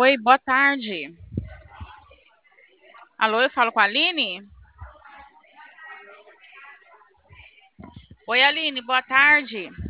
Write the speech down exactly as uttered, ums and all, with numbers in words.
Oi, boa tarde. Alô, eu falo com a Aline? Oi, Aline, boa tarde.